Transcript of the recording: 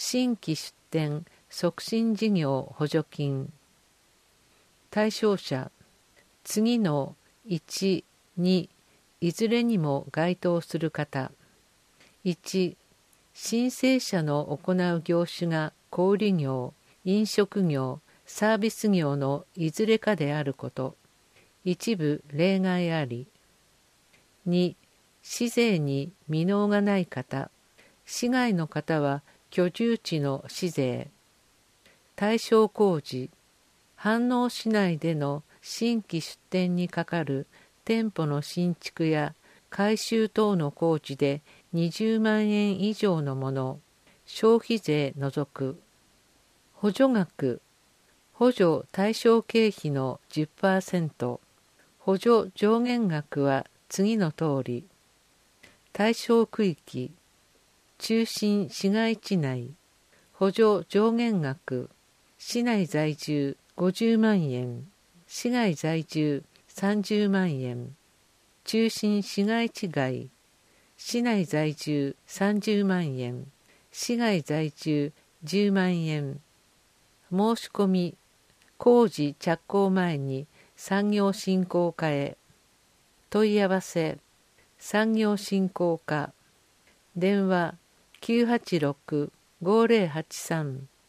新規出店促進事業補助金。対象者、次の1、2、いずれにも該当する方。1、申請者の行う業種が小売業、飲食業、サービス業のいずれかであること。一部例外あり。2、市税に未納がない方。市外の方は居住地の市税。対象工事。飯能市内での新規出店にかかる店舗の新築や改修等の工事で20万円以上のもの。消費税除く。補助額。補助対象経費の 10%。補助上限額は次の通り。対象区域。中心市街地内。補助上限額。市内在住50万円。市外在住30万円。中心市街地外。市内在住30万円。市外在住10万円。申し込み。工事着工前に産業振興課へ。問い合わせ。産業振興課。電話 986-5083